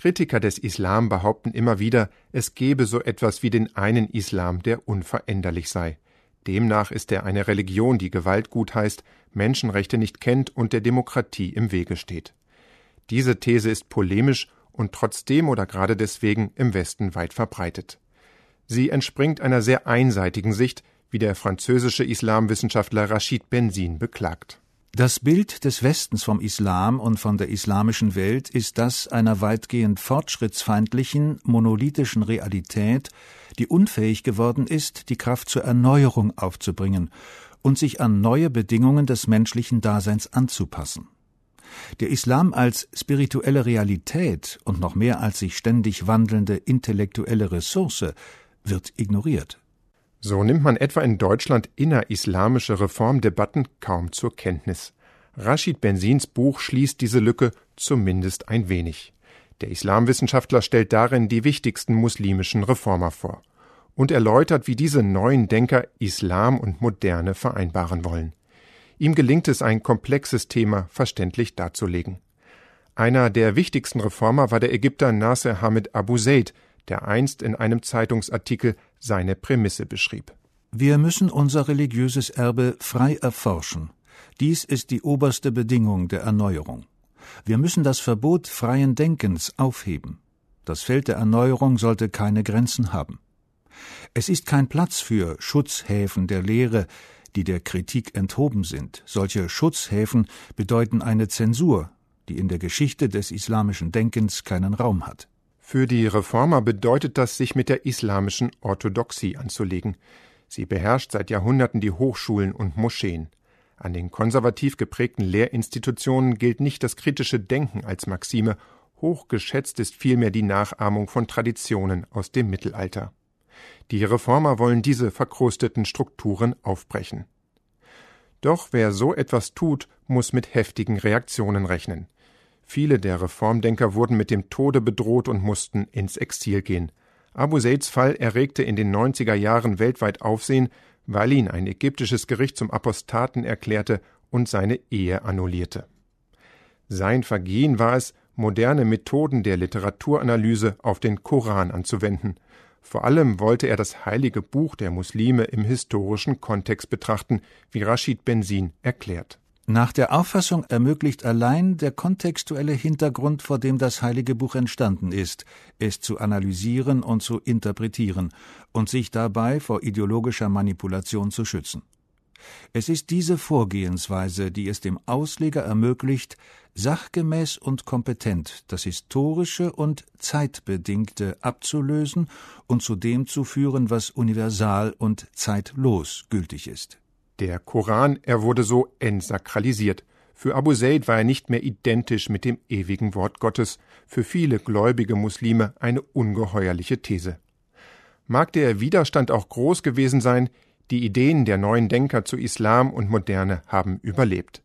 Kritiker des Islam behaupten immer wieder, es gebe so etwas wie den einen Islam, der unveränderlich sei. Demnach ist er eine Religion, die Gewalt gutheißt, Menschenrechte nicht kennt und der Demokratie im Wege steht. Diese These ist polemisch und trotzdem oder gerade deswegen im Westen weit verbreitet. Sie entspringt einer sehr einseitigen Sicht, wie der französische Islamwissenschaftler Rachid Benzine beklagt. Das Bild des Westens vom Islam und von der islamischen Welt ist das einer weitgehend fortschrittsfeindlichen, monolithischen Realität, die unfähig geworden ist, die Kraft zur Erneuerung aufzubringen und sich an neue Bedingungen des menschlichen Daseins anzupassen. Der Islam als spirituelle Realität und noch mehr als sich ständig wandelnde intellektuelle Ressource wird ignoriert. So nimmt man etwa in Deutschland innerislamische Reformdebatten kaum zur Kenntnis. Rachid Benzins Buch schließt diese Lücke zumindest ein wenig. Der Islamwissenschaftler stellt darin die wichtigsten muslimischen Reformer vor und erläutert, wie diese neuen Denker Islam und Moderne vereinbaren wollen. Ihm gelingt es, ein komplexes Thema verständlich darzulegen. Einer der wichtigsten Reformer war der Ägypter Nasser Hamid Abu Zaid, der einst in einem Zeitungsartikel seine Prämisse beschrieb. Wir müssen unser religiöses Erbe frei erforschen. Dies ist die oberste Bedingung der Erneuerung. Wir müssen das Verbot freien Denkens aufheben. Das Feld der Erneuerung sollte keine Grenzen haben. Es ist kein Platz für Schutzhäfen der Lehre, die der Kritik enthoben sind. Solche Schutzhäfen bedeuten eine Zensur, die in der Geschichte des islamischen Denkens keinen Raum hat. Für die Reformer bedeutet das, sich mit der islamischen Orthodoxie anzulegen. Sie beherrscht seit Jahrhunderten die Hochschulen und Moscheen. An den konservativ geprägten Lehrinstitutionen gilt nicht das kritische Denken als Maxime, hochgeschätzt ist vielmehr die Nachahmung von Traditionen aus dem Mittelalter. Die Reformer wollen diese verkrusteten Strukturen aufbrechen. Doch wer so etwas tut, muss mit heftigen Reaktionen rechnen. Viele der Reformdenker wurden mit dem Tode bedroht und mussten ins Exil gehen. Abu Zaids Fall erregte in den 90er Jahren weltweit Aufsehen, weil ihn ein ägyptisches Gericht zum Apostaten erklärte und seine Ehe annullierte. Sein Vergehen war es, moderne Methoden der Literaturanalyse auf den Koran anzuwenden. Vor allem wollte er das heilige Buch der Muslime im historischen Kontext betrachten, wie Rachid Benzine erklärt. Nach der Auffassung ermöglicht allein der kontextuelle Hintergrund, vor dem das Heilige Buch entstanden ist, es zu analysieren und zu interpretieren und sich dabei vor ideologischer Manipulation zu schützen. Es ist diese Vorgehensweise, die es dem Ausleger ermöglicht, sachgemäß und kompetent das Historische und Zeitbedingte abzulösen und zu dem zu führen, was universal und zeitlos gültig ist. Der Koran, er wurde so entsakralisiert. Für Abu Zaid war er nicht mehr identisch mit dem ewigen Wort Gottes, für viele gläubige Muslime eine ungeheuerliche These. Mag der Widerstand auch groß gewesen sein, die Ideen der neuen Denker zu Islam und Moderne haben überlebt.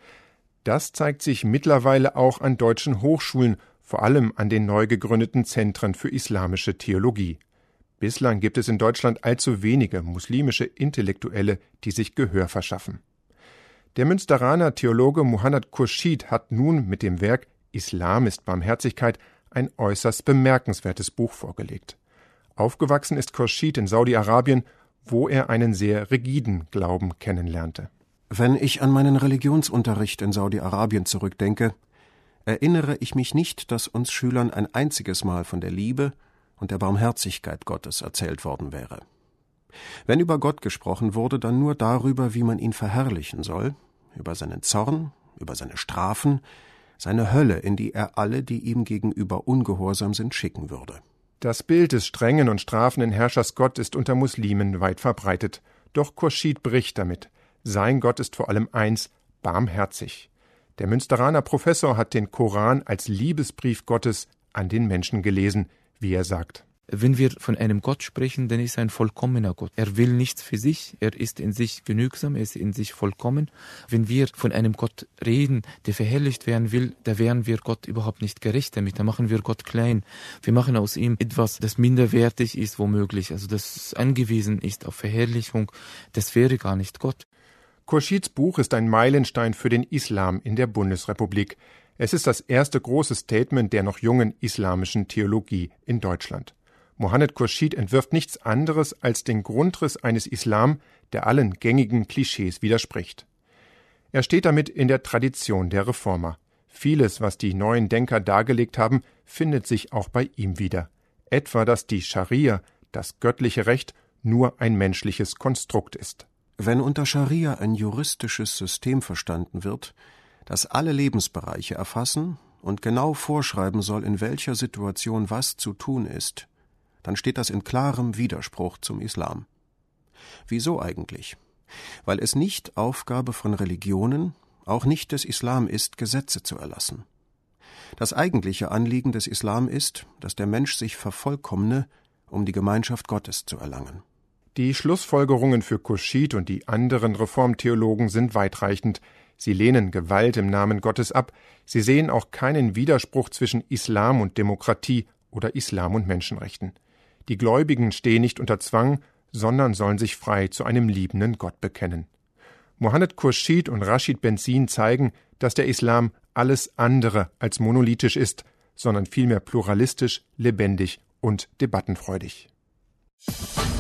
Das zeigt sich mittlerweile auch an deutschen Hochschulen, vor allem an den neu gegründeten Zentren für islamische Theologie. Bislang gibt es in Deutschland allzu wenige muslimische Intellektuelle, die sich Gehör verschaffen. Der Münsteraner Theologe Muhannad Khurshid hat nun mit dem Werk »Islam ist Barmherzigkeit« ein äußerst bemerkenswertes Buch vorgelegt. Aufgewachsen ist Khurshid in Saudi-Arabien, wo er einen sehr rigiden Glauben kennenlernte. Wenn ich an meinen Religionsunterricht in Saudi-Arabien zurückdenke, erinnere ich mich nicht, dass uns Schülern ein einziges Mal von der Liebe und der Barmherzigkeit Gottes erzählt worden wäre. Wenn über Gott gesprochen wurde, dann nur darüber, wie man ihn verherrlichen soll, über seinen Zorn, über seine Strafen, seine Hölle, in die er alle, die ihm gegenüber ungehorsam sind, schicken würde. Das Bild des strengen und strafenden Herrschers Gott ist unter Muslimen weit verbreitet. Doch Khurshid bricht damit. Sein Gott ist vor allem eins: barmherzig. Der Münsteraner Professor hat den Koran als Liebesbrief Gottes an den Menschen gelesen, wie er sagt. Wenn wir von einem Gott sprechen, dann ist er ein vollkommener Gott. Er will nichts für sich, er ist in sich genügsam, er ist in sich vollkommen. Wenn wir von einem Gott reden, der verherrlicht werden will, da wären wir Gott überhaupt nicht gerecht damit. Da machen wir Gott klein. Wir machen aus ihm etwas, das minderwertig ist, womöglich. Also das angewiesen ist auf Verherrlichung. Das wäre gar nicht Gott. Khurshits Buch ist ein Meilenstein für den Islam in der Bundesrepublik. Es ist das erste große Statement der noch jungen islamischen Theologie in Deutschland. Mohammed Khurshid entwirft nichts anderes als den Grundriss eines Islam, der allen gängigen Klischees widerspricht. Er steht damit in der Tradition der Reformer. Vieles, was die neuen Denker dargelegt haben, findet sich auch bei ihm wieder. Etwa, dass die Scharia, das göttliche Recht, nur ein menschliches Konstrukt ist. Wenn unter Scharia ein juristisches System verstanden wird, das alle Lebensbereiche erfassen und genau vorschreiben soll, in welcher Situation was zu tun ist, dann steht das in klarem Widerspruch zum Islam. Wieso eigentlich? Weil es nicht Aufgabe von Religionen, auch nicht des Islam ist, Gesetze zu erlassen. Das eigentliche Anliegen des Islam ist, dass der Mensch sich vervollkommne, um die Gemeinschaft Gottes zu erlangen. Die Schlussfolgerungen für Khurshid und die anderen Reformtheologen sind weitreichend. Sie lehnen Gewalt im Namen Gottes ab. Sie sehen auch keinen Widerspruch zwischen Islam und Demokratie oder Islam und Menschenrechten. Die Gläubigen stehen nicht unter Zwang, sondern sollen sich frei zu einem liebenden Gott bekennen. Mohammed Khurshid und Rashid Benzin zeigen, dass der Islam alles andere als monolithisch ist, sondern vielmehr pluralistisch, lebendig und debattenfreudig.